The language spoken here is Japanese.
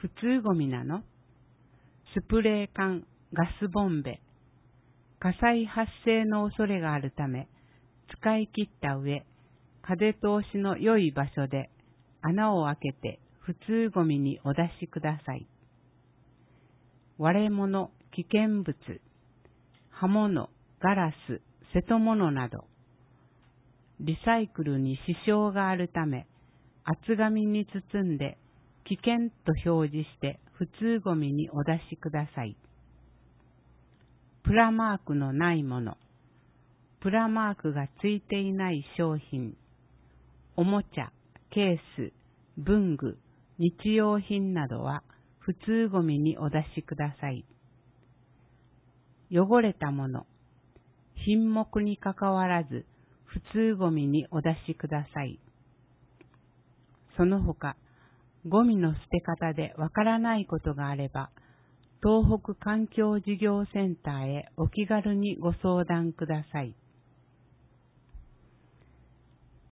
普通ゴミなの？スプレー缶、ガスボンベ。火災発生の恐れがあるため、使い切った上、風通しの良い場所で穴を開けて普通ゴミにお出しください。割れ物、危険物、刃物、ガラス、瀬戸物など、リサイクルに支障があるため、厚紙に包んで危険と表示して普通ゴミにお出しください。プラマークのないもの、プラマークがついていない商品、おもちゃ、ケース、文具、日用品などは普通ゴミにお出しください。汚れたもの、品目にかかわらず普通ゴミにお出しください。その他、ゴミの捨て方でわからないことがあれば、東北環境事業センターへお気軽にご相談ください。